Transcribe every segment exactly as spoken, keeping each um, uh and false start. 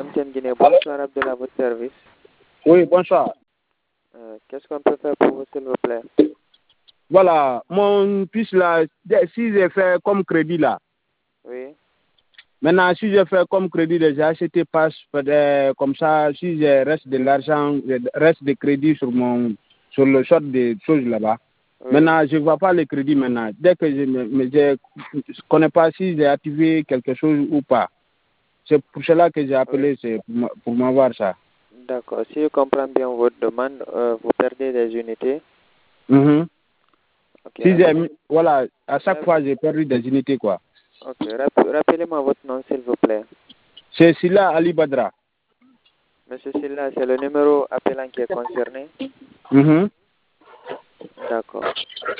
M T N Guinée, bonsoir Abdullah, à votre service. Oui, bonsoir. Euh, Qu'est-ce qu'on peut faire pour vous, s'il vous plaît? Voilà, mon fils là, si j'ai fait comme crédit là, Oui. maintenant si j'ai fait comme crédit, j'ai acheté passe, euh, comme ça, si j'ai reste de l'argent, reste de crédit sur mon, sur le short des choses là-bas. Oui. Maintenant, je ne vois pas le crédit maintenant. Dès que je ne me, je je connais pas si j'ai activé quelque chose ou pas. C'est pour cela que j'ai appelé, Oui. c'est pour m'a- pour m'avoir ça. D'accord. Si je comprends bien votre demande, euh, vous perdez des unités. Mhm. Ok. Si j'ai Rappelez, mis- voilà, à chaque rap- fois, j'ai perdu des unités, quoi. ok. Rap- Rappelez-moi votre nom, s'il vous plaît. C'est Silla Ali Badra. Monsieur Silla, c'est le numéro appelant qui est concerné. Mhm. D'accord.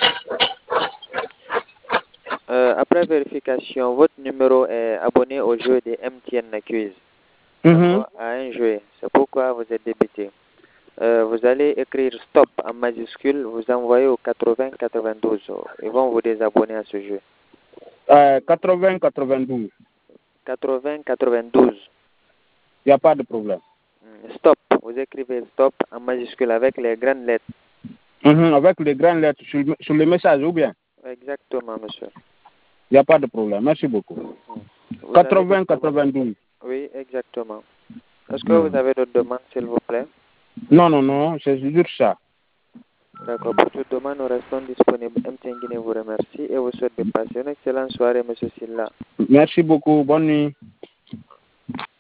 Euh, après vérification, votre numéro est abonné au jeu des M T N Quiz. Mhm. D'accord, à un jeu. C'est pourquoi vous êtes débité. Euh, vous allez écrire stop en majuscule, vous envoyez au quatre-vingts quatre-vingt-douze. Ils vont vous désabonner à ce jeu. Euh, quatre-vingts quatre-vingt-douze. quatre-vingts quatre-vingt-douze. Il n'y a pas de problème. Hmm, Stop. Vous écrivez stop en majuscule avec les grandes lettres. Mhm. Avec les grandes lettres sur, le- sur le message ou bien? Exactement, monsieur. Il n'y a pas de problème. Merci beaucoup. Hmm. Vous avez d'autres quatre-vingts demandes? quatre-vingt-douze. Oui, exactement. Est-ce que vous Mhm. avez d'autres demandes, s'il vous plaît? Non, non, non, c'est juste ça. D'accord. Pour toute demande, nous restons disponibles. M T N Guinée vous remercie et vous souhaite de passer une excellente soirée, monsieur Silla. Merci beaucoup. Bonne nuit.